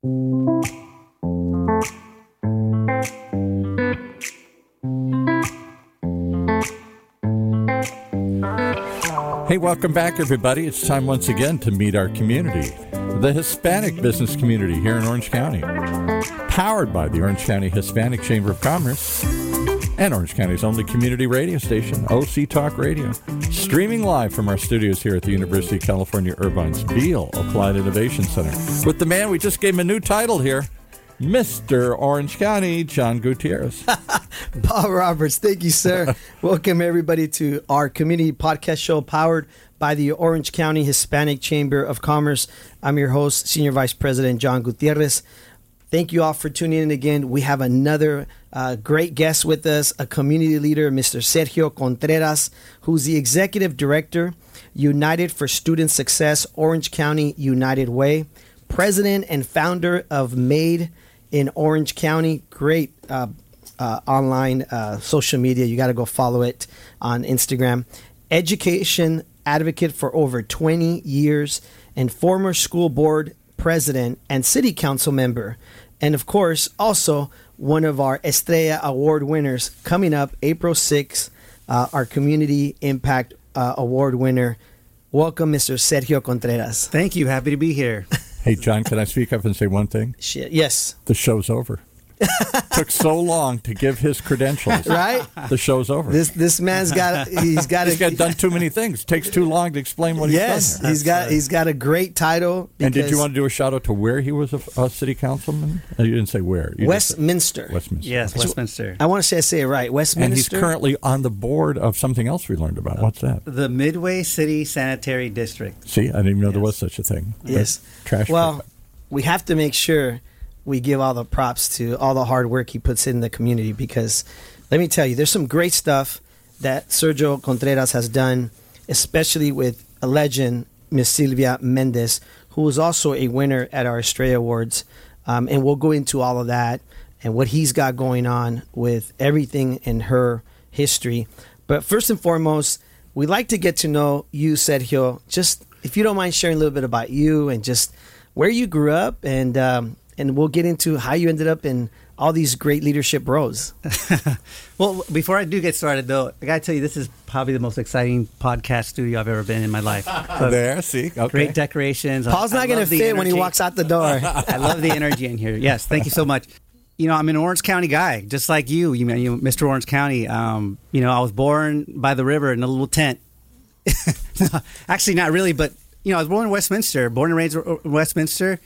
Hey, welcome back, everybody. It's time once again to meet our community, the Hispanic business community here in Orange County, powered by the Orange County Hispanic Chamber of Commerce and Orange County's only community radio station, OC Talk Radio, streaming live from our studios here at the University of California, Irvine's Beale Applied Innovation Center, with the man we just gave him a new title here, Mr. Orange County, John Gutierrez. Paul Roberts, thank you, sir. Welcome, everybody, to our community podcast show powered by the Orange County Hispanic Chamber of Commerce. I'm your host, Senior Vice President John Gutierrez. Thank you all for tuning in again. We have another great guest with us, a community leader, Mr. Sergio Contreras, who's the Executive Director, United for Student Success, Orange County United Way, President and founder of Made in Orange County. Great online social media. You got to go follow it on Instagram. Education advocate for over 20 years and former school board president and city council member. And of course, also one of our Estrella Award winners coming up April 6th, our Community Impact Award winner. Welcome, Mr. Sergio Contreras. Thank you. Happy to be here. Hey, John, can I speak up and say one thing? Yes. The show's over. Took so long to give his credentials. Right? The show's over. This man's got he's got done too many things. Takes too long to explain what he's done. Yes, he's got a great title. And did you want to do a shout out to where he was a city councilman? You didn't say where. Westminster. Westminster. Yes, Westminster. I want to say it right. Westminster. And he's currently on the board of something else we learned about. What's that? The Midway City Sanitary District. See, I didn't even know there was such a thing. Yes. Trash. Well, we have to make sure we give all the props to all the hard work he puts in the community, because let me tell you, there's some great stuff that Sergio Contreras has done, especially with a legend, Miss Silvia Mendez, who was also a winner at our Estrella Awards. And we'll go into all of that and what he's got going on with everything in her history. But first and foremost, we'd like to get to know you, Sergio. Just, if you don't mind sharing a little bit about you and just where you grew up, and we'll get into how you ended up in all these great leadership roles. Well, before I do get started, though, I got to tell you, this is probably the most exciting podcast studio I've ever been in my life. So there, see? Okay. Great decorations. Paul's not going to fit when he walks out the door. I love the energy in here. Yes, thank you so much. You know, I'm an Orange County guy, just like you. You know, Mr. Orange County. You know, I was born by the river in a little tent. Actually, not really, but, you know, I was born in Westminster, born and raised in Westminster.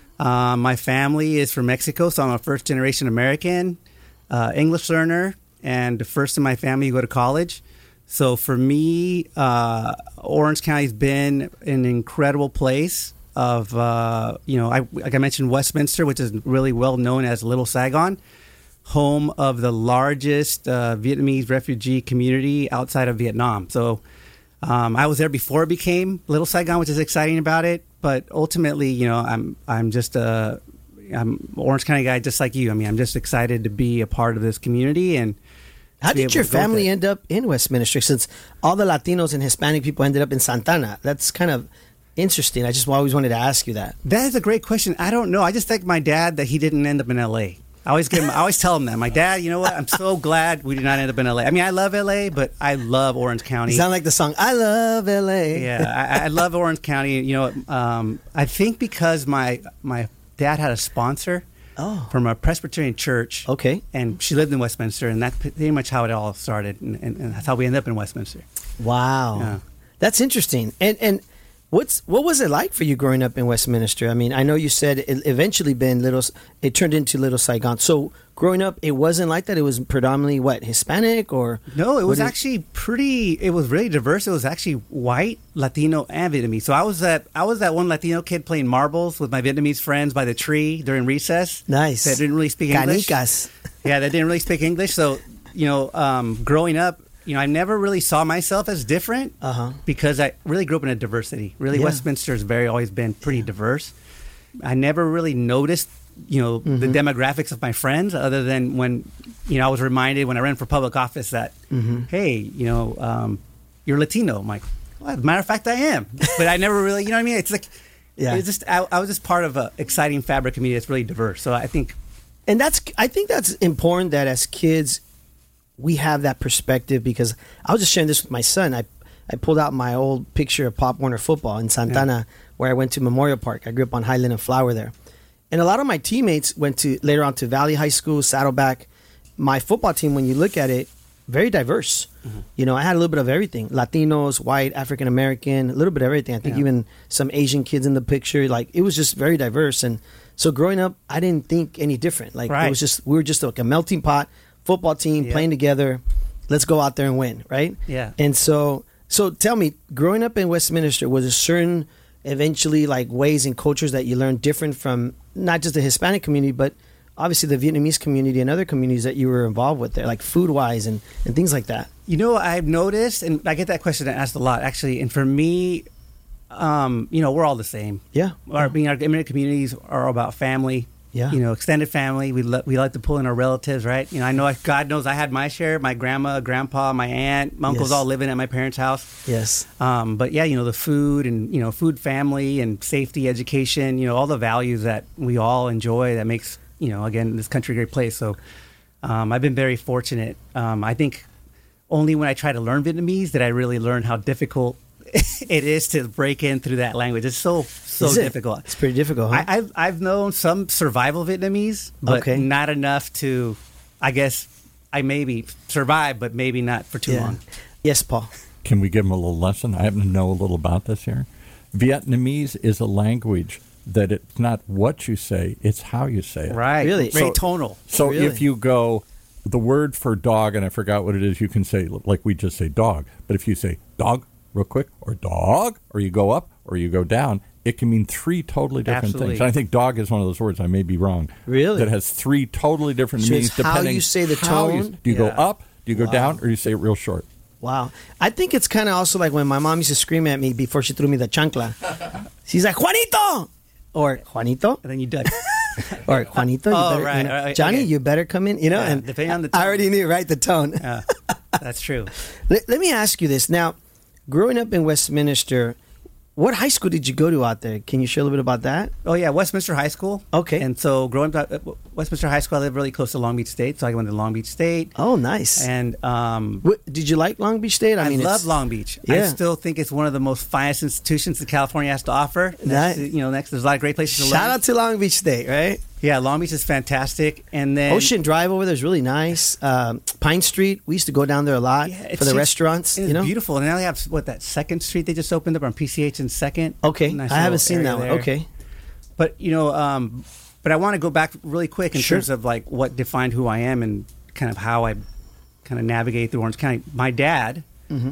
My family is from Mexico, so I'm a first-generation American, English learner, and the first in my family to go to college. So for me, Orange County's been an incredible place of, you know, like I mentioned, Westminster, which is really well known as Little Saigon, home of the largest Vietnamese refugee community outside of Vietnam. So I was there before it became Little Saigon, which is exciting about it. But ultimately, you know, I'm just I'm an Orange County guy, just like you. I mean, I'm just excited to be a part of this community. And how did your family end up in Westminster? Since all the Latinos and Hispanic people ended up in Santana, that's kind of interesting. I just always wanted to ask you that. That is a great question. I don't know. I just thank my dad that he didn't end up in L.A. I always tell him that. My dad, you know what? I'm so glad we did not end up in L.A. I mean, I love L.A., but I love Orange County. You sound like the song, I love L.A. Yeah, I love Orange County. You know, I think because my dad had a sponsor from a Presbyterian church. Okay. And she lived in Westminster, and that's pretty much how it all started. And that's how we ended up in Westminster. Wow. Yeah. That's interesting. And what was it like for you growing up in Westminster? I mean, I know you said it eventually it turned into Little Saigon. So growing up, it wasn't like that. It was predominantly Hispanic or? No, it was actually it was really diverse. It was actually white, Latino, and Vietnamese. So I was that one Latino kid playing marbles with my Vietnamese friends by the tree during recess. Nice. That didn't really speak English. Canicas. Yeah, that didn't really speak English. So, you know, growing up, you know, I never really saw myself as different because I really grew up in a diversity. Really, Westminster has always been pretty diverse. I never really noticed, you know, the demographics of my friends other than when, you know, I was reminded when I ran for public office that, hey, you know, you're Latino. I'm like, well, as a matter of fact, I am. But I never really, you know what I mean? It's like, Yeah. It's just I was just part of an exciting fabric community that's really diverse. So I think I think that's important that as kids we have that perspective, because I was just sharing this with my son. I pulled out my old picture of Pop Warner football in Santana, where I went to Memorial Park. I grew up on Highland and Flower there. And a lot of my teammates went later on to Valley High School, Saddleback. My football team, when you look at it, very diverse. You know, I had a little bit of everything. Latinos, white, African American, a little bit of everything. I think even some Asian kids in the picture. Like, it was just very diverse. And so growing up, I didn't think any different. Like, it was just, we were just like a melting pot football team playing together. Let's go out there and win, right? Yeah. And so tell me, growing up in Westminster, was there certain eventually like ways and cultures that you learned different from not just the Hispanic community, but obviously the Vietnamese community and other communities that you were involved with there, like food-wise and things like that? You know, I've noticed, and I get that question asked a lot, actually. And for me, you know, we're all the same. Yeah. Our immigrant communities are about family. Yeah. You know, extended family. We like to pull in our relatives, right? You know, God knows I had my share. My grandma, grandpa, my aunt, my uncles all living at my parents' house. Yes. But yeah, you know, the food and, you know, food, family and safety, education, you know, all the values that we all enjoy that makes, you know, again, this country a great place. So I've been very fortunate. I think only when I try to learn Vietnamese did I really learn how difficult it is to break in through that language. It's so difficult. It's pretty difficult, huh? I've known some survival Vietnamese, but not enough to, I guess, I maybe survive, but maybe not for too long. Yes, Paul. Can we give them a little lesson? I happen to know a little about this here. Vietnamese is a language that it's not what you say, it's how you say it. Right. Really? Very tonal. So Really? if you go, the word for dog, and I forgot what it is, you can say, like we just say dog. But if you say dog real quick, or dog, or you go up, or you go down, it can mean three totally different things. And I think dog is one of those words, I may be wrong. Really? That has three totally different So meanings it's how depending you say the how you- tone? do you go up, do you go down, or do you say it real short? Wow. I think it's kind of also like when my mom used to scream at me before she threw me the chancla. She's like, Juanito! Or Juanito? And then you duck. Or Juanito, you better, right, you know, right, Johnny, okay. you better come in. You know, Yeah, and depending on the I tone. already knew, right? The tone. Yeah, that's true. Let me ask you this. Now, growing up in Westminster, what high school did you go to out there? Can you share a little bit about that? Oh, yeah, Westminster High School. Okay. And so growing up at Westminster High School, I lived really close to Long Beach State, so I went to Long Beach State. Oh, nice. And Did you like Long Beach State? I mean, love it's- Long Beach. Yeah. I still think it's one of the most finest institutions that California has to offer. That- Next, there's a lot of great places to Shout learn. out to Long Beach State, right? Yeah, Long Beach is fantastic. And then Ocean Drive over there is really nice. Pine Street, we used to go down there a lot Yeah, for it's the just- restaurants. It's You know, beautiful. And now they have that Second Street they just opened up on PCH and Second. okay, Nice I haven't little seen that area one. there. Okay, But but I want to go back really quick in Sure. terms of like what defined who I am and kind of how I kind of navigate through Orange County. My dad,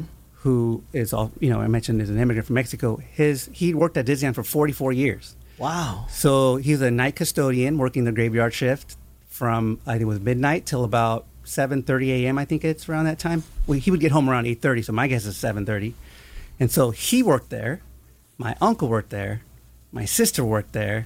who is all I mentioned is an immigrant from Mexico. He worked at Disneyland for 44 years. wow, So he was a night custodian working the graveyard shift from I think it was midnight till about 7:30 a.m. I think it's around that time. Well, he would get home around 8:30, so my guess is 7:30. And so he worked there. My uncle worked there. My sister worked there.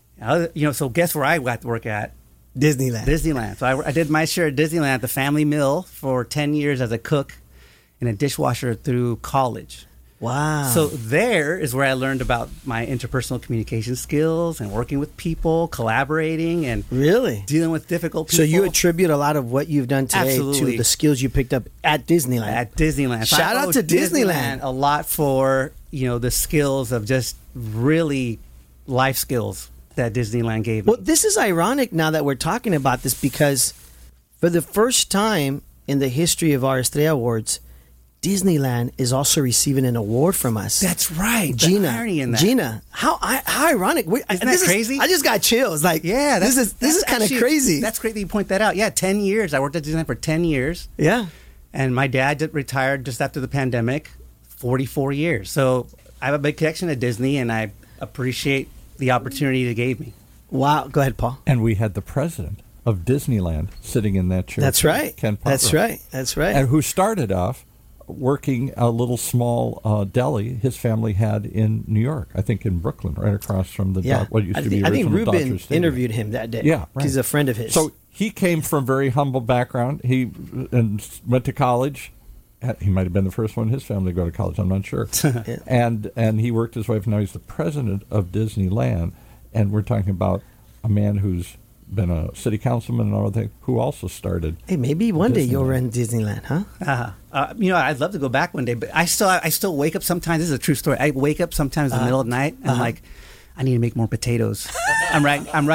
So guess where I got to work at? Disneyland. Disneyland. So I did my share at Disneyland at the Family Mill for 10 years as a cook and a dishwasher through college. Wow. So there is where I learned about my interpersonal communication skills and working with people, collaborating, and really, dealing with difficult people. so you attribute a lot of what you've done today Absolutely. to the skills you picked up at Disneyland. at Disneyland. So Shout I out owe to Disneyland. a lot for the skills of just really life skills that Disneyland gave me. Well, this is ironic now that we're talking about this, because for the first time in the history of our Estrella Awards, Disneyland is also receiving an award from us. That's right. The Gina. irony in that. Gina, how ironic! Isn't that crazy? I just got chills. Like, Yeah, this is kind of actually- crazy. That's great that you point that out. Yeah, 10 years. I worked at Disneyland for 10 years. Yeah. And my dad retired just after the pandemic, 44 years. So I have a big connection to Disney, and I appreciate the opportunity they gave me. Wow. Go ahead, Paul. And we had the president of Disneyland sitting in that chair. That's right. Ken Popper. That's right. That's right. And who started off working a little small deli his family had in New York, I think in Brooklyn, right across from the yeah. what used to be I think original Dodger Ruben Stadium. interviewed him that day. Yeah, right. He's a friend of his. So he came from very humble background. He went to college He might have been the first one in his family to go to college. I'm not sure. Yeah. And he worked his way up. Now he's the president of Disneyland. And we're talking about a man who's been a city councilman and all that, who also started. Hey, maybe one day you'll Disneyland. run Disneyland, huh? I'd love to go back one day, but I still wake up sometimes. This is a true story. I wake up sometimes in the middle of the night and I'm like, I need to make more potatoes. I'm right. I'm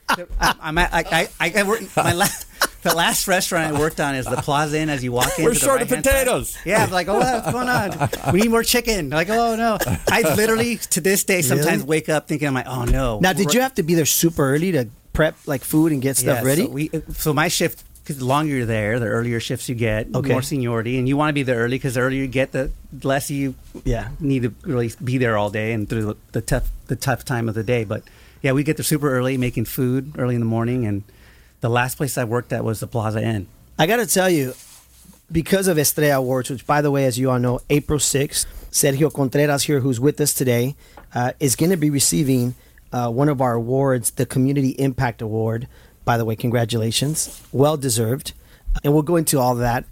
at, I work, the last restaurant I worked on is the Plaza Inn as you walk in. We're short of potatoes. Yeah, I'm like, oh, what's going on? We need more chicken. Like, oh, no. I literally, to this day, sometimes Really? wake up thinking, I'm like, oh, no. Now, did you have to be there super early to prep like food and get stuff Yeah, ready? So my shift, because the longer you're there, the earlier shifts you get, Okay. more seniority, and you want to be there early because the earlier you get, the less you Yeah. need to really be there all day and through the tough time of the day. But yeah, we get there super early, making food early in the morning, and the last place I worked at was the Plaza Inn. I got to tell you, because of Estrella Awards, which, by the way, as you all know, April 6th, Sergio Contreras here, who's with us today, is going to be receiving one of our awards, the Community Impact Award. By the way, congratulations. Well deserved. And we'll go into all that.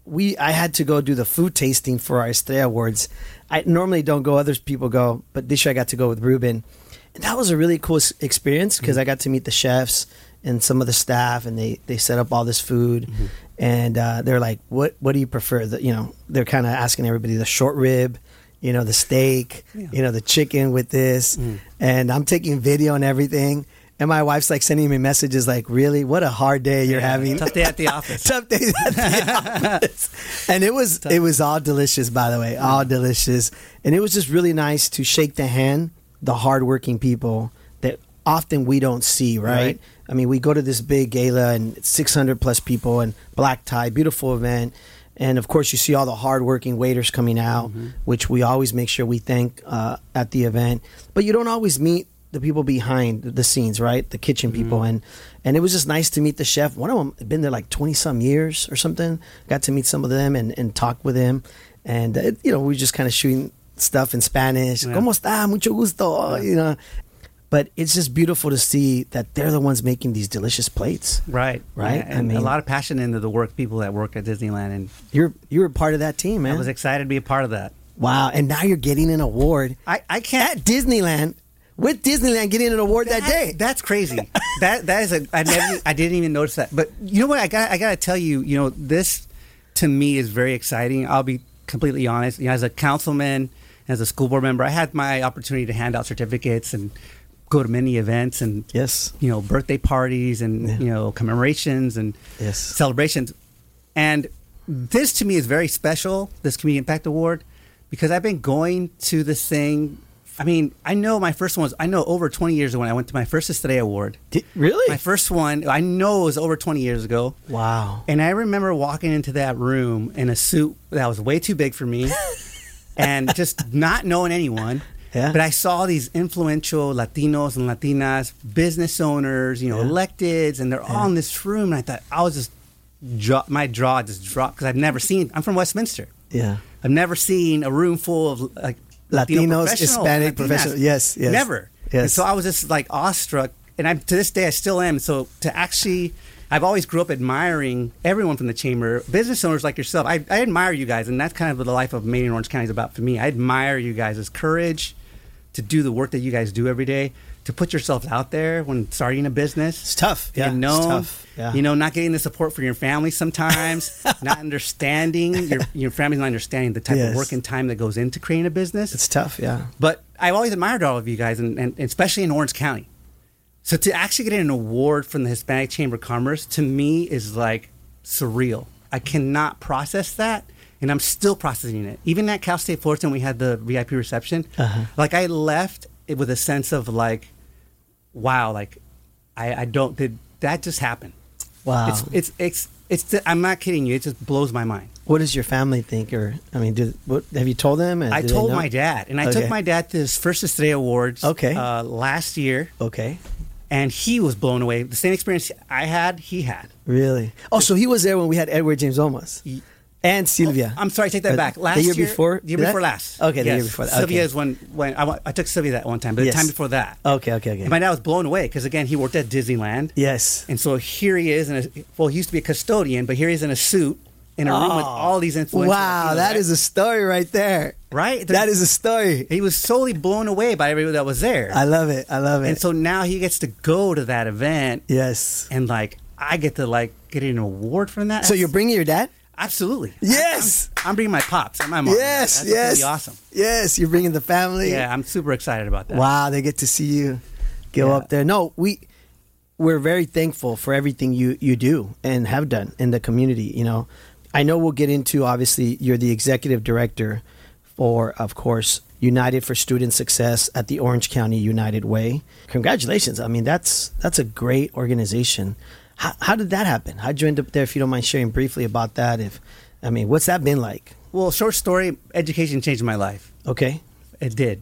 I had to go do the food tasting for our Estrella Awards. I normally don't go, other people go, but this year I got to go with Ruben. And that was a really cool experience because I got to meet the chefs and some of the staff, and they set up all this food. And they're like, what do you prefer? They're kind of asking everybody the short rib, the steak, the chicken with this. And I'm taking video and everything. And my wife's like sending me messages like, really? What a hard day you're having. Tough day at the office. Tough day at the office. And it was all delicious, by the way, all delicious. And it was just really nice to shake the hand, the hardworking people that often we don't see, right? I mean, we go to this big gala and it's 600 plus people and black tie, beautiful event. And of course, you see all the hardworking waiters coming out, which we always make sure we thank at the event. But you don't always meet the people behind the scenes, right? The kitchen people. And it was just nice to meet the chef. One of them had been there like 20 some years or something. Got to meet some of them and talk with him. And, we were just kind of shooting stuff in Spanish. Yeah. ¿Cómo está? Mucho gusto. But it's just beautiful to see that they're the ones making these delicious plates. Right. Right? Yeah, and a lot of passion into the people that work at Disneyland. And You were part of that team, man. I was excited to be a part of that. Wow. And now you're getting an award I can't. at Disneyland, with Disneyland getting an award that day. That's crazy. that is I didn't even notice that. But you know what? I got to tell you, this to me is very exciting. I'll be completely honest. As a councilman, as a school board member, I had my opportunity to hand out certificates and go to many events and Yes. birthday parties and commemorations and Yes. celebrations. And this to me is very special, this Community Impact Award, because I've been going to this thing. I mean, I know my first one was, over 20 years ago when I went to my first Estrella Award. Really? My first one, I know it was over 20 years ago. Wow. And I remember walking into that room in a suit that was way too big for me and just not knowing anyone. Yeah. But I saw these influential Latinos and Latinas, business owners, electeds, and they're all in this room. And I thought, my jaw just dropped because I'm from Westminster. Yeah. I've never seen a room full of Latino Latinos, professionals, Hispanic Latinas. professionals. Yes. Never. Yes. And so I was just like awestruck. And to this day, I still am. So I've always grew up admiring everyone from the chamber, business owners like yourself. I admire you guys. And that's kind of what the life of Maine and Orange County is about for me. I admire you guys' courage to do the work that you guys do every day, to put yourself out there when starting a business. It's tough. Yeah. Being known, It's tough. Yeah. not getting the support from your family sometimes, not understanding, your family's not understanding the type Yes. of work and time that goes into creating a business. It's tough. Yeah. But I've always admired all of you guys, and especially in Orange County. So to actually get an award from the Hispanic Chamber of Commerce, to me, is like surreal. I cannot process that, and I'm still processing it. Even at Cal State Fullerton, we had the VIP reception. Like, I left it with a sense of like, wow, like, did that just happen? Wow. It's I'm not kidding you. It just blows my mind. What does your family think? Have you told them? I Do they told know? my dad, and I Okay. took my dad to his first Estrella Awards Okay. last year, Okay. and he was blown away. The same experience I had, he had. Really? Oh, so he was there when we had Edward James Olmos and Sylvia. I'm sorry, take that But back. Last the year before? The year That? before last. Okay, the Yes. year before that. Sylvia Okay. is when I took Sylvia that one time, but Yes. the time before that. Okay. And my dad was blown away because, again, he worked at Disneyland. Yes. And so here he is, he used to be a custodian, but here he is in a suit in a room with all these influential Wow, Latinos, that right? is a story right there. Right? That is a story. He was solely blown away by everyone that was there. I love it. I love it. And so now he gets to go to that event, yes. and like I get to like get an award from that. So you're bringing your dad? Absolutely. Yes. I'm bringing my pops and my mom. Yes, That's yes. really awesome. Yes, you're bringing the family. Yeah, I'm super excited about that. Wow, they get to see you go Yeah. up there. No, we're very thankful for everything you do and have done in the community. You know, I know we'll get into, obviously, you're the executive director for, of course, United for Student Success at the Orange County United Way. Congratulations. I mean, that's a great organization. How did that happen? How'd you end up there, if you don't mind sharing briefly about that? What's that been like? Well, short story, education changed my life. Okay. It did.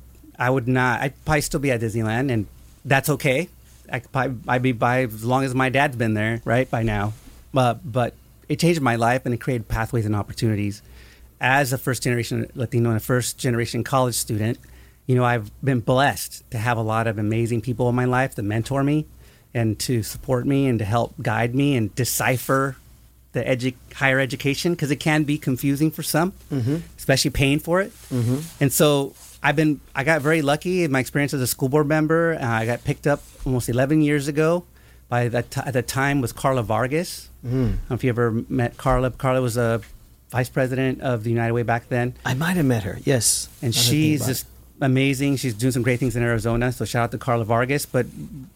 I'd probably still be at Disneyland, and that's okay. I'd be by as long as my dad's been there, right, by now. But it changed my life, and it created pathways and opportunities. As a first-generation Latino and a first-generation college student, you know, I've been blessed to have a lot of amazing people in my life that mentor me and to support me and to help guide me and decipher the higher education, because it can be confusing for some, especially paying for it. And so I got very lucky in my experience as a school board member. I got picked up almost 11 years ago by at the time was Carla Vargas. I don't know if you ever met Carla. Carla was a vice president of the United Way back then. I might have met her, yes. And she's just amazing. She's doing some great things in Arizona. So shout out to Carla Vargas. But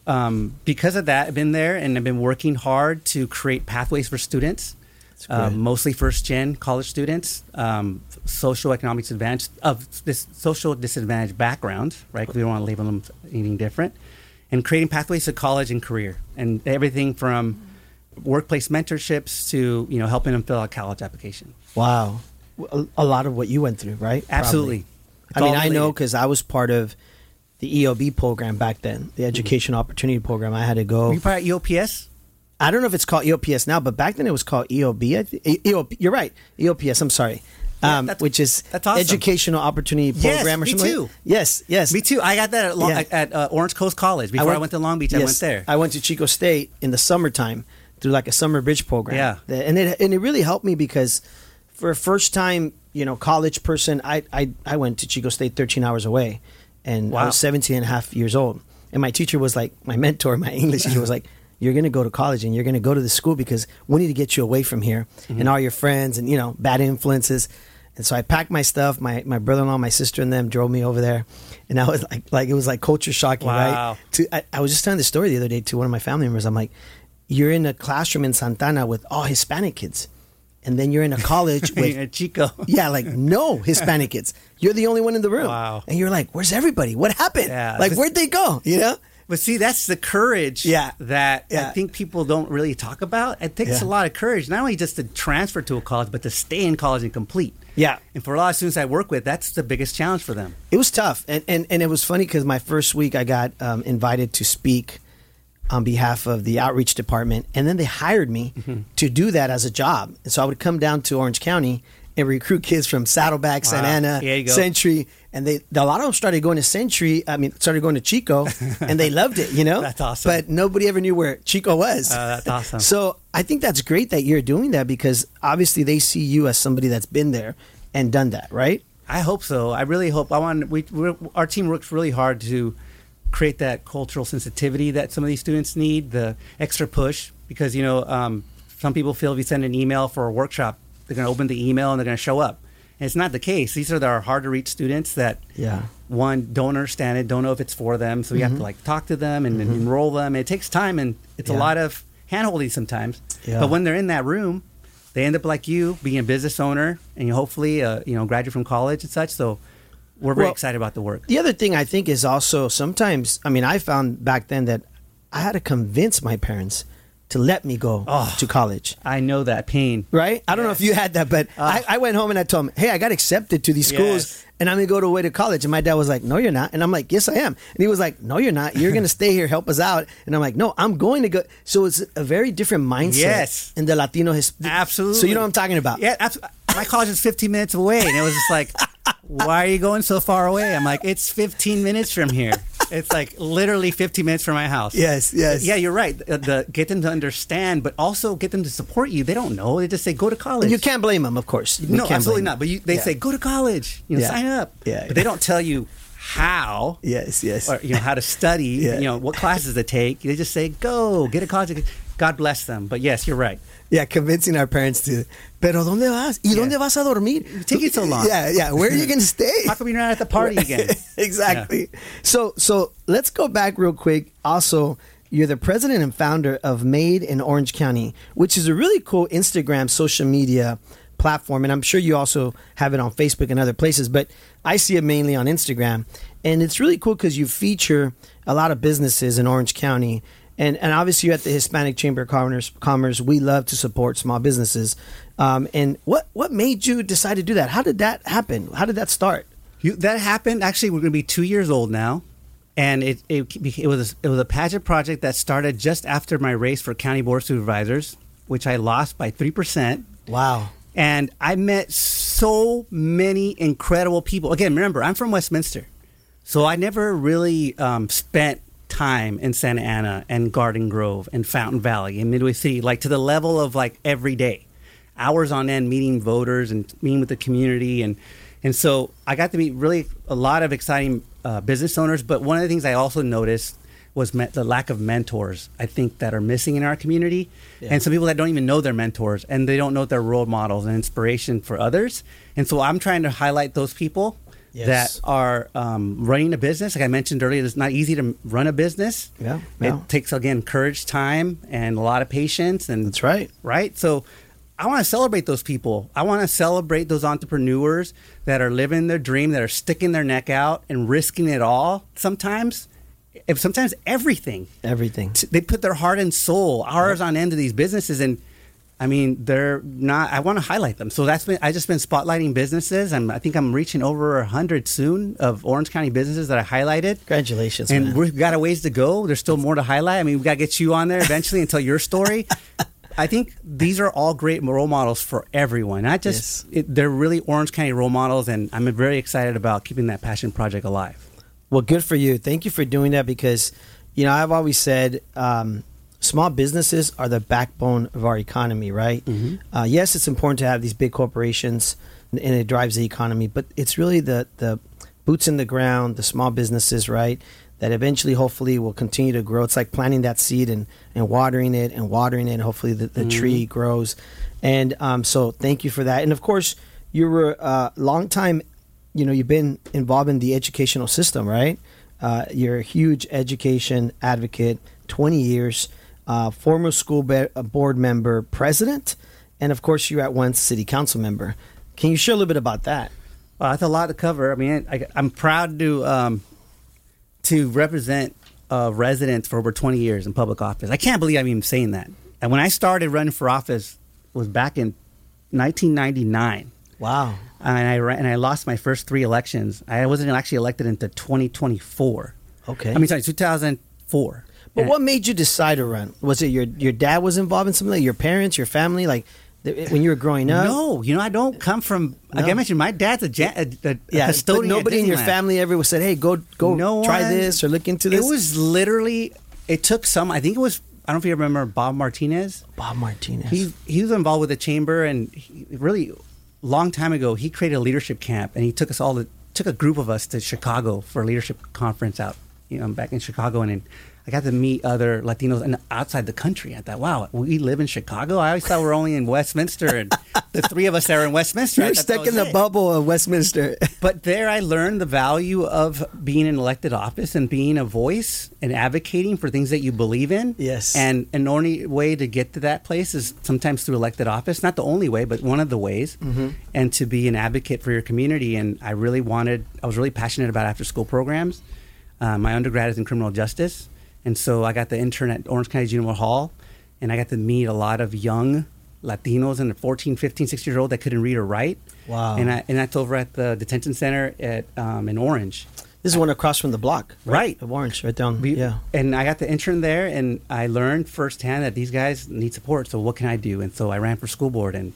because of that, I've been there and I've been working hard to create pathways for students, mostly first-gen college students, socioeconomic disadvantage of this social disadvantaged background, right? 'Cause we don't want to label them anything different, and creating pathways to college and career, and everything from workplace mentorships to helping them fill out college application. Wow. A lot of what you went through, right? Absolutely. Probably. I know because I was part of the EOB program back then, the Education Opportunity Program. I had to go. Were you part of EOPS? I don't know if it's called EOPS now, but back then it was called EOB. EOP, you're right. EOPS, I'm sorry. Yeah, which is that's awesome. Educational Opportunity Program or me something. too. Yes. Me too. I got that at Orange Coast College. Before I went to Long Beach, I went there. I went to Chico State in the summertime through like a summer bridge program. Yeah. And it really helped me because for a first time, college person, I went to Chico State 13 hours away, and I was 17 and a half years old. And my teacher was like, my mentor, my English teacher was like, you're going to go to college and you're going to go to the school because we need to get you away from here and all your friends and, bad influences. And so I packed my stuff. My brother-in-law, my sister, and them drove me over there. And I was like it was like culture shocking, wow. right? I was just telling the story the other day to one of my family members. I'm like, you're in a classroom in Santana with all Hispanic kids. And then you're in a college with Chico. Yeah, like no Hispanic kids. You're the only one in the room. Wow. And you're like, where's everybody? What happened? Yeah, where'd they go? But see, that's the courage that I think people don't really talk about. It takes a lot of courage, not only just to transfer to a college, but to stay in college and complete. Yeah. And for a lot of students I work with, that's the biggest challenge for them. It was tough. And it was funny because my first week I got invited to speak on behalf of the outreach department. And then they hired me to do that as a job. And so I would come down to Orange County and recruit kids from Saddleback, Santa Ana, Century. And a lot of them started going to started going to Chico, and they loved it, That's awesome. But nobody ever knew where Chico was. That's awesome. So I think that's great that you're doing that because obviously they see you as somebody that's been there and done that, right? I hope so. I really hope. Our team works really hard to create that cultural sensitivity that some of these students need, the extra push, because, some people feel if you send an email for a workshop, they're going to open the email and they're going to show up. And it's not the case. These are our hard to reach students that, one, don't understand it, don't know if it's for them. So you have to talk to them and enroll them. And it takes time and it's a lot of hand-holding sometimes. Yeah. But when they're in that room, they end up like you, being a business owner and hopefully, graduate from college and such. So we're very excited about the work. The other thing I think is also sometimes, I found back then that I had to convince my parents to let me go to college. I know that pain. Right? I don't know if you had that, but I went home and I told them, hey, I got accepted to these schools and I'm going to go away to college. And my dad was like, no, you're not. And I'm like, yes, I am. And he was like, no, you're not. You're going to stay here, help us out. And I'm like, no, I'm going to go. So it's a very different mindset in the Latino history. Absolutely. So you know what I'm talking about? Yeah, absolutely. My college is 15 minutes away. And it was just like, why are you going so far away? I'm like, it's 15 minutes from here. It's like literally 15 minutes from my house. Yes, yes. Yeah, you're right. Get them to understand, but also get them to support you. They don't know. They just say, go to college. You can't blame them, of course. No, absolutely not. But they say, go to college. Yeah. Sign up. Yeah. But they don't tell you how. Yes, yes. Or how to study. Yeah. What classes to take. They just say, go get a college. God bless them. But yes, you're right. Yeah, convincing our parents to, pero ¿dónde vas? ¿Y dónde vas a dormir? Taking so long. Yeah. Where are you going to stay? How come you're not at the party again? Exactly. Yeah. So let's go back real quick. Also, you're the president and founder of Made in Orange County, which is a really cool Instagram social media platform. And I'm sure you also have it on Facebook and other places, but I see it mainly on Instagram. And it's really cool because you feature a lot of businesses in Orange County. And obviously, you're at the Hispanic Chamber of Commerce. We love to support small businesses. And what made you decide to do that? How did that happen? How did that start? That happened. Actually, we're going to be 2 years old now, and it was a pageant project that started just after my race for County Board of Supervisors, which I lost by 3%. Wow! And I met so many incredible people. Again, remember, I'm from Westminster, so I never really spent time in Santa Ana and Garden Grove and Fountain Valley and Midway City, like to the level of like every day, hours on end, meeting voters and meeting with the community. And so I got to meet really a lot of exciting business owners. But one of the things I also noticed was the lack of mentors, I think, that are missing in our community. Yeah. And some people that don't even know their mentors and they don't know their role models and inspiration for others. And so I'm trying to highlight those people. Yes. That are running a business. Like I mentioned earlier, it's not easy to run a business. Yeah. It takes, again, courage, time, and a lot of patience. And that's right. Right? So I want to celebrate those people. I want to celebrate those entrepreneurs that are living their dream, that are sticking their neck out and risking it all sometimes everything. Everything. They put their heart and soul, hours on end to these businesses, and I mean, they're not. I want to highlight them. So I just been spotlighting businesses. I think I'm reaching over 100 soon of Orange County businesses that I highlighted. Congratulations, and man. We've got a ways to go. There's still more to highlight. I mean, we've got to get you on there eventually and tell your story. I think these are all great role models for everyone. Not just they're really Orange County role models, and I'm very excited about keeping that passion project alive. Well, good for you. Thank you for doing that because, I've always said. Small businesses are the backbone of our economy, right? Mm-hmm. Yes, it's important to have these big corporations and it drives the economy, but it's really the boots in the ground, the small businesses, right? That eventually, hopefully, will continue to grow. It's like planting that seed and watering it and hopefully the tree grows. And so thank you for that. And of course, you were a long time, you've been involved in the educational system, right? You're a huge education advocate, 20 years. Former school board member, president, and of course you're at once city council member. Can you share a little bit about that? Well, that's a lot to cover. I mean, I'm proud to represent residents for over 20 years in public office. I can't believe I'm even saying that. And when I started running for office was back in 1999. Wow. And I lost my first 3 elections. I wasn't actually elected until 2024. Okay. 2004. But what made you decide to run? Was it your dad was involved in something? Like your parents, your family, like when you were growing up? No, I don't come from. Like I mentioned, my dad's a custodian. But nobody in your family ever said, "Hey, go try this or look into this." It was literally. It took some. I think it was. I don't know if you remember Bob Martinez. Bob Martinez. He was involved with the chamber, and really long time ago, he created a leadership camp, and he took a group of us to Chicago for a leadership conference out. Back in Chicago, and I got to meet other Latinos and outside the country. I thought, wow, we live in Chicago? I always thought we were only in Westminster, and the 3 of us that are in Westminster. You're stuck in the bubble of Westminster. But there I learned the value of being in elected office and being a voice and advocating for things that you believe in. Yes. And an only way to get to that place is sometimes through elected office. Not the only way, but one of the ways. Mm-hmm. And to be an advocate for your community. And I was really passionate about after-school programs. My undergrad is in criminal justice. And so I got the intern at Orange County Juvenile Hall, and I got to meet a lot of young Latinos and 14, 15, 16-year-old that couldn't read or write. Wow. And that's over at the detention center in Orange. This is one across from the block. Right. Of Orange, right down. Yeah. And I got the intern there, and I learned firsthand that these guys need support. So what can I do? And so I ran for school board, and,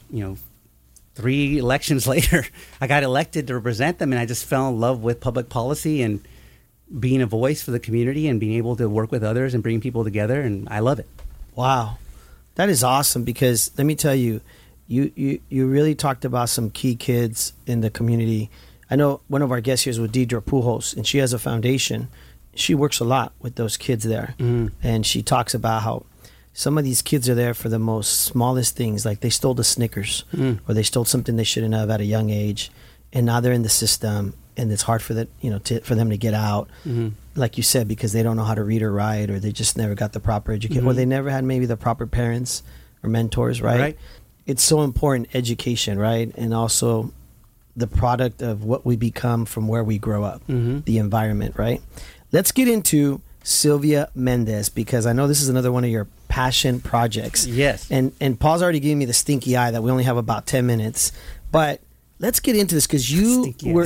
3 elections later, I got elected to represent them, and I just fell in love with public policy and being a voice for the community and being able to work with others and bring people together, and I love it. Wow. That is awesome, because let me tell you, you really talked about some key kids in the community. I know one of our guests here is with Deidre Pujols, and she has a foundation. She works a lot with those kids there. And she talks about how some of these kids are there for the most smallest things, like they stole the Snickers or they stole something they shouldn't have at a young age, and now they're in the system, and it's hard for for them to get out, like you said, because they don't know how to read or write, or they just never got the proper education, or they never had maybe the proper parents or mentors, right? It's so important, education, right? And also the product of what we become from where we grow up, the environment, right? Let's get into Sylvia Mendez, because I know this is another one of your passion projects. Yes. And Paul's already giving me the stinky eye that we only have about 10 minutes. But let's get into this, because you were...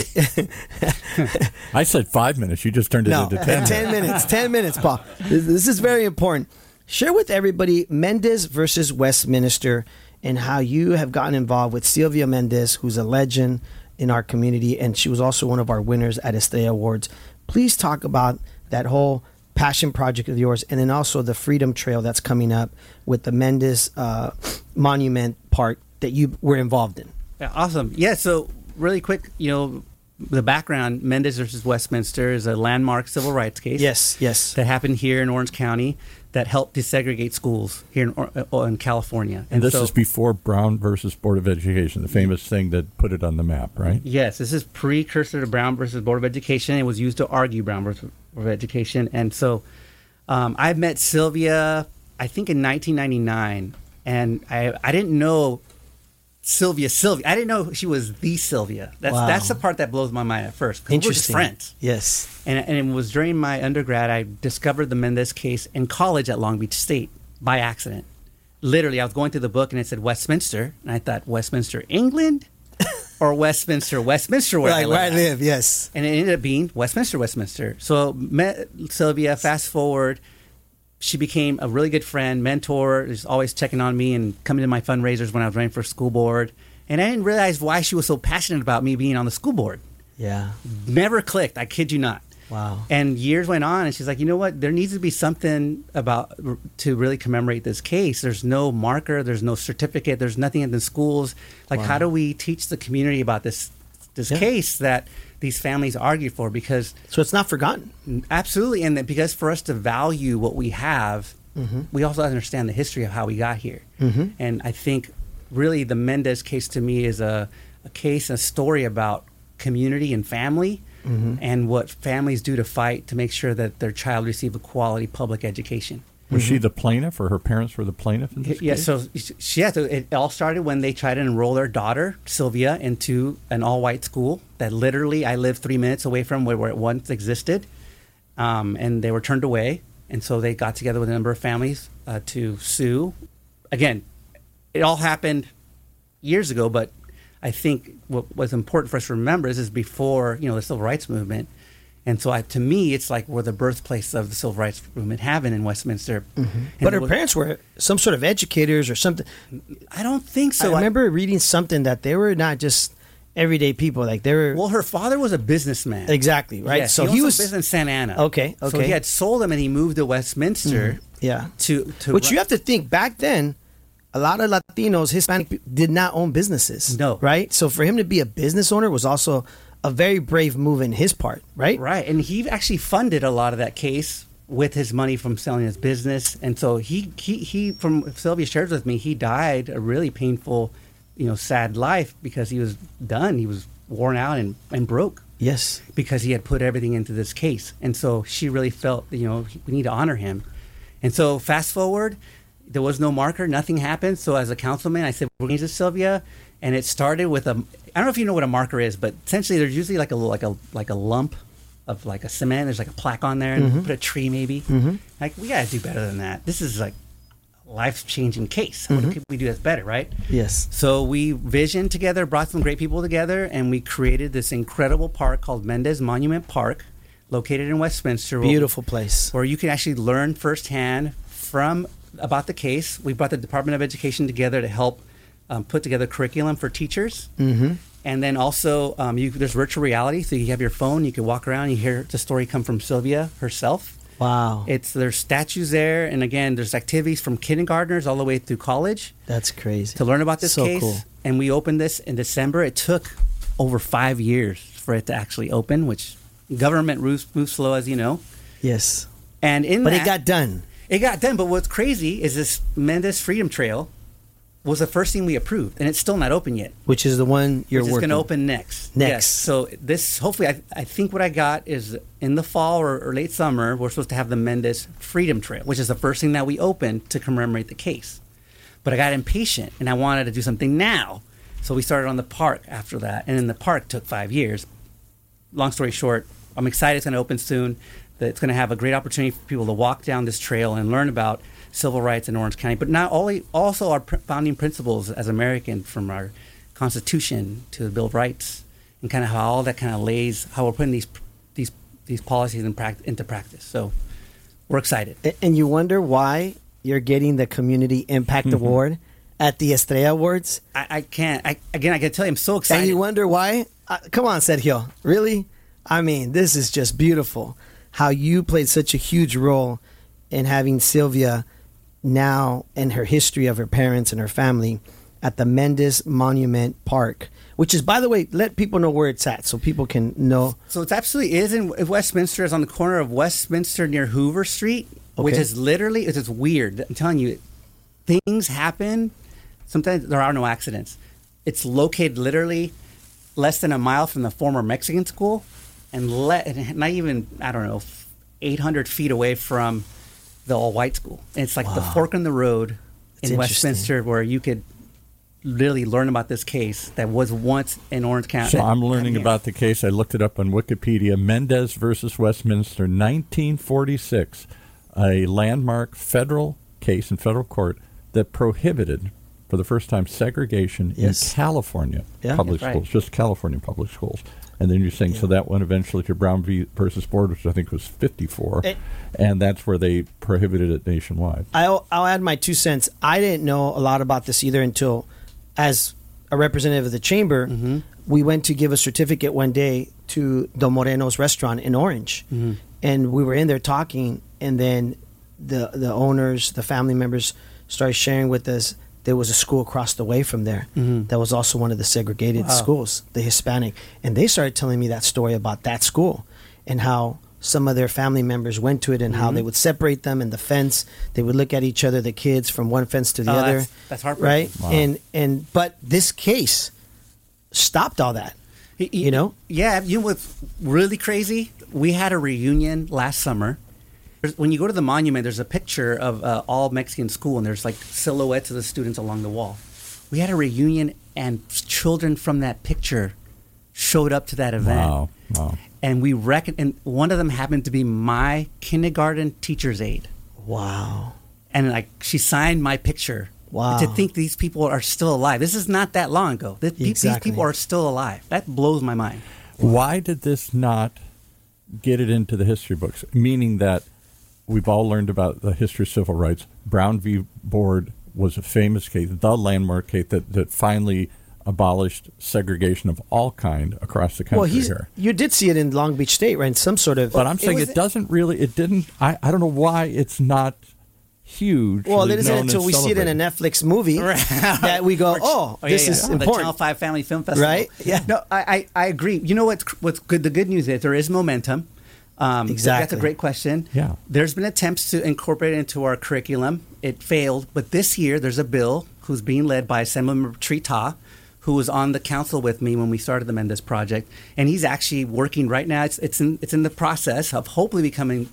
I said 5 minutes. You just turned it into 10 minutes. 10 minutes. 10 minutes, Paul. This is very important. Share with everybody Mendez versus Westminster and how you have gotten involved with Sylvia Mendez, who's a legend in our community, and she was also one of our winners at Estrella Awards. Please talk about that whole passion project of yours, and then also the Freedom Trail that's coming up with the Mendez Monument Park that you were involved in. Yeah, awesome. Yeah, so really quick, the background, Mendez versus Westminster is a landmark civil rights case. Yes. That happened here in Orange County that helped desegregate schools here in California. And this is before Brown versus Board of Education, the famous thing that put it on the map, right? Yes, this is precursor to Brown versus Board of Education. It was used to argue Brown versus Board of Education. And so I met Sylvia, I think in 1999, and I didn't know Sylvia. I didn't know she was the Sylvia. That's the part that blows my mind at first. Interesting. We're just friends. Yes. And it was during my undergrad, I discovered the Mendez case in college at Long Beach State by accident. Literally, I was going through the book and it said Westminster, and I thought, Westminster, England? Or Westminster, where I live. Yes. And it ended up being Westminster. So met Sylvia, fast forward, she became a really good friend, mentor, is always checking on me and coming to my fundraisers when I was running for school board. And I didn't realize why she was so passionate about me being on the school board. Yeah. Never clicked, I kid you not. Wow. And years went on, and she's like, you know what? There needs to be something to really commemorate this case. There's no marker, there's no certificate, there's nothing in the schools. Like, how do we teach the community about this case that these families argue for? Because so it's not forgotten. Absolutely. And that because for us to value what we have, we also understand the history of how we got here. And I think really the Mendez case to me is a case, a story about community and family, and what families do to fight to make sure that their child receive a quality public education. Was she the plaintiff, or her parents were the plaintiff in this case? So it all started when they tried to enroll their daughter, Sylvia, into an all-white school that literally I lived 3 minutes away from where it once existed, and they were turned away. And so they got together with a number of families to sue. Again, it all happened years ago, but I think what was important for us to remember is before the civil rights movement. And so to me, it's like we're the birthplace of the civil rights movement happened in Westminster. But her parents were some sort of educators or something. I don't think so. I remember reading something that they were not just everyday people. Like they were. Well, her father was a businessman. Exactly, right? Yes, so he was a business in Santa Ana. Okay. So he had sold them and he moved to Westminster. Yeah. To Which you have to think, back then, a lot of Latinos, Hispanic, did not own businesses. No. Right? So for him to be a business owner was also a very brave move in his part, right? Right. And he actually funded a lot of that case with his money from selling his business. And so he from Sylvia shares with me, he died a really painful, sad life because he was done. He was worn out and broke. Yes. Because he had put everything into this case. And so she really felt, we need to honor him. And so fast forward, there was no marker, nothing happened. So as a councilman, I said, we're going to use Sylvia. And it started with I don't know if you know what a marker is, but essentially there's usually like a lump of like a cement. There's like a plaque on there, and put a tree maybe. Like, we got to do better than that. This is like a life-changing case. What can we do that's better, right? Yes. So we visioned together, brought some great people together, and we created this incredible park called Mendez Monument Park, located in Westminster. Beautiful place. Where you can actually learn firsthand about the case. We brought the Department of Education together to help put together curriculum for teachers. And then also, there's virtual reality, so you have your phone, you can walk around, you hear the story come from Sylvia herself. Wow. There's statues there, and again, there's activities from kindergartners all the way through college. That's crazy. To learn about this case. Cool. And we opened this in December. It took over 5 years for it to actually open, which government moves slow, as you know. Yes. And it got done. It got done, but what's crazy is this Mendez Freedom Trail was the first thing we approved, and it's still not open yet. Which is the one you're working. Which is going to open next. Next. Yes. So this, hopefully, I think what I got is in the fall or late summer, we're supposed to have the Mendez Freedom Trail, which is the first thing that we opened to commemorate the case. But I got impatient, and I wanted to do something now. So we started on the park after that, and then the park took 5 years. Long story short, I'm excited it's going to open soon. That it's going to have a great opportunity for people to walk down this trail and learn about civil rights in Orange County, but not only, also our founding principles as Americans, from our Constitution to the Bill of Rights, and kind of how all that kind of lays, how we're putting these policies into practice. So we're excited. And you wonder why you're getting the Community Impact Award at the Estrella Awards? I can tell you, I'm so excited. And you wonder why? Come on, Sergio. Really? I mean, this is just beautiful. How you played such a huge role in having Sylvia now and her history of her parents and her family at the Mendez Monument Park, which is, by the way, let people know where it's at so people can know. So it absolutely is in Westminster. It's on the corner of Westminster near Hoover Street, which is literally, it's weird. I'm telling you, things happen. Sometimes there are no accidents. It's located literally less than a mile from the former Mexican school and not even, 800 feet away from the all-white school. And it's like the fork in the road in Westminster where you could really learn about this case that was once in Orange County. So I'm learning about the case. I looked it up on Wikipedia. Mendez versus Westminster, 1946, a landmark federal case in federal court that prohibited, for the first time, segregation in California public schools, just California public schools. And then you're saying, so that went eventually to Brown versus Board, which I think was 54, and that's where they prohibited it nationwide. I'll add my 2 cents. I didn't know a lot about this either until, as a representative of the chamber, we went to give a certificate one day to Don Moreno's restaurant in Orange. And we were in there talking, and then the owners, the family members started sharing with us there was a school across the way from there that was also one of the segregated schools, the Hispanic. And they started telling me that story about that school and how some of their family members went to it and how they would separate them in the fence. They would look at each other, the kids, from one fence to the other. That's heartbreaking. Right? Wow. But this case stopped all that. You know? Yeah. You know what's really crazy? We had a reunion last summer. When you go to the monument, there's a picture of all Mexican school, and there's like silhouettes of the students along the wall. We had a reunion, and children from that picture showed up to that event. Wow. And and one of them happened to be my kindergarten teacher's aide. Wow. And like she signed my picture. Wow. To think these people are still alive. This is not that long ago. These people are still alive. That blows my mind. Why did this not get it into the history books? Meaning that we've all learned about the history of civil rights. Brown v. Board was a famous case, the landmark case that finally abolished segregation of all kind across the country here. You did see it in Long Beach State, right? In some sort of... But I'm saying it didn't, I don't know why it's not huge. Well, it isn't until we see it in a Netflix movie that we go, this is important. The Channel 5 Family Film Festival. Right? Yeah. No, I agree. You know what's good? The good news is there is momentum. Exactly. That's a great question. Yeah. There's been attempts to incorporate it into our curriculum. It failed. But this year, there's a bill who's being led by Assemblymember Trita, who was on the council with me when we started the Mendez Project. And he's actually working right now. It's in the process of hopefully becoming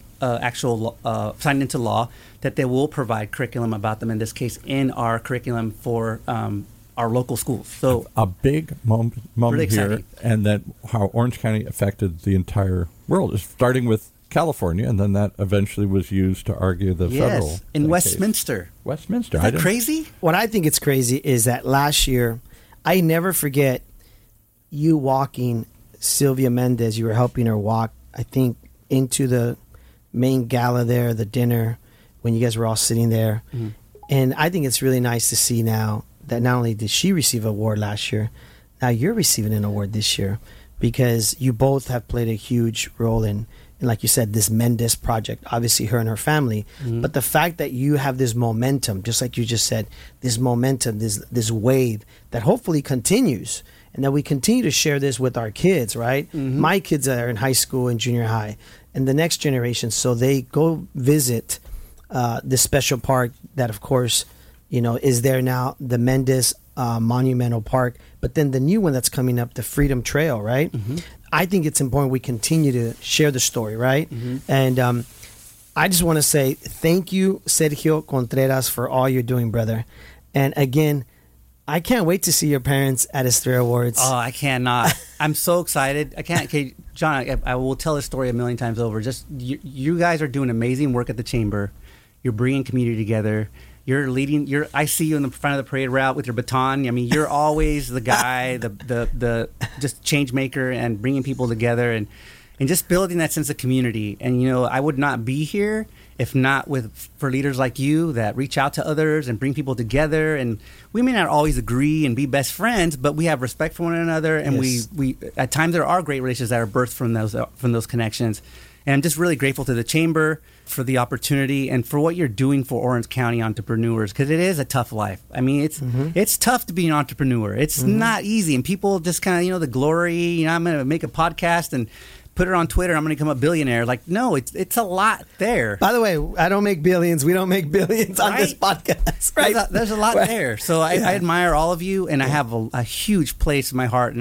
signed into law that they will provide curriculum about the Mendez case in our curriculum for our local schools. So a big moment really here, exciting. and that how Orange County affected the entire world, starting with California, and then that eventually was used to argue the federal in case. Westminster. Westminster. Is that crazy? What I think it's crazy is that last year, I never forget you walking Sylvia Mendez. You were helping her walk, I think, into the main gala there, the dinner, when you guys were all sitting there. And I think it's really nice to see now that not only did she receive an award last year, you're receiving an award this year because you both have played a huge role in like you said, this Mendez project, obviously her and her family. But the fact that you have this momentum, just like you just said, this momentum, this wave that hopefully continues, and that we continue to share this with our kids, right? My kids are in high school and junior high, and the next generation, so they go visit this special park that, of course, is there now, the Mendez Monumental Park, but then the new one that's coming up, the Freedom Trail, right? I think it's important we continue to share the story, right? And I just want to say thank you, Sergio Contreras, for all you're doing, brother. And again, I can't wait to see your parents at Estrella Awards. Oh, I cannot. I'm so excited. I can't. Okay, John, I will tell this story a million times over. Just you guys are doing amazing work at the Chamber. You're bringing community together. You're leading. I see you in the front of the parade route with your baton. I mean, you're always the guy, the just change maker, and bringing people together and just building that sense of community. And I would not be here if not for leaders like you that reach out to others and bring people together. And we may not always agree and be best friends, but we have respect for one another. And Yes. we at times there are great relationships that are birthed from those connections. And I'm just really grateful to the Chamber for the opportunity and for what you're doing for Orange County entrepreneurs, because it is a tough life. I mean, it's tough to be an entrepreneur. It's not easy, and people just kind of the glory. I'm going to make a podcast and put it on Twitter. I'm going to become a billionaire. Like, no, it's a lot there. By the way, I don't make billions. We don't make billions on this podcast, right? There's a lot there. So I admire all of you, and I have a huge place in my heart, and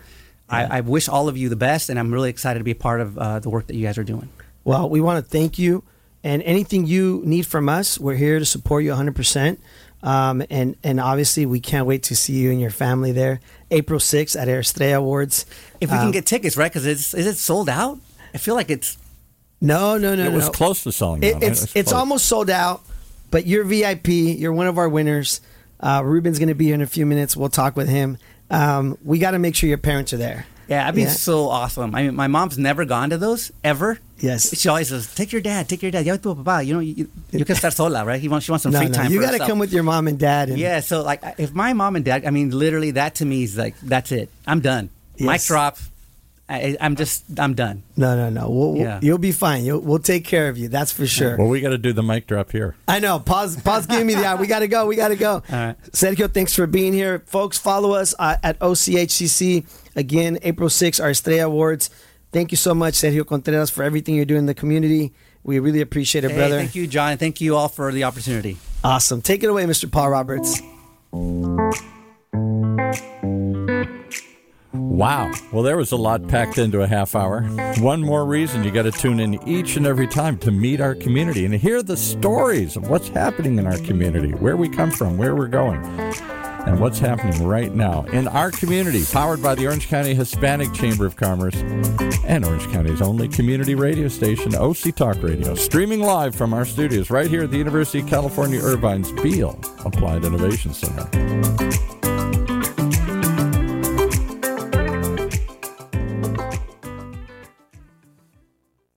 I wish all of you the best, and I'm really excited to be a part of the work that you guys are doing. Well, we want to thank you, and anything you need from us, we're here to support you 100%. And obviously, we can't wait to see you and your family there, April 6th at Estrella Awards. If we can get tickets, right? Because is it sold out? I feel like it's... No. It was close to selling out. It's almost sold out, but you're VIP. You're one of our winners. Ruben's going to be here in a few minutes. We'll talk with him. We got to make sure your parents are there. Yeah, that'd be so awesome. I mean, my mom's never gone to those, ever. Yes. She always says, take your dad. Ya tu papá. You can estar sola, right? She wants some free time You for got to herself. come with your mom and dad. And, Yeah, so like if my mom and dad, I mean, literally that to me is like, that's it. I'm done. Yes. Mic drop. I'm done. No. You'll be fine. We'll take care of you. That's for sure. Well, we got to do the mic drop here. I know. Pause. Give me the eye. We got to go. All right. Sergio, thanks for being here. Folks, follow us at OCHCC. Again, April 6th, our Estrella Awards. Thank you so much, Sergio Contreras, for everything you're doing in the community. We really appreciate it, brother. Thank you, John, and thank you all for the opportunity. Awesome. Take it away, Mr. Paul Roberts. Wow. Well, there was a lot packed into a half hour. One more reason you got to tune in each and every time to meet our community and hear the stories of what's happening in our community, where we come from, where we're going, and what's happening right now in our community, powered by the Orange County Hispanic Chamber of Commerce and Orange County's only community radio station, OC Talk Radio, streaming live from our studios right here at the University of California, Irvine's Beale Applied Innovation Center.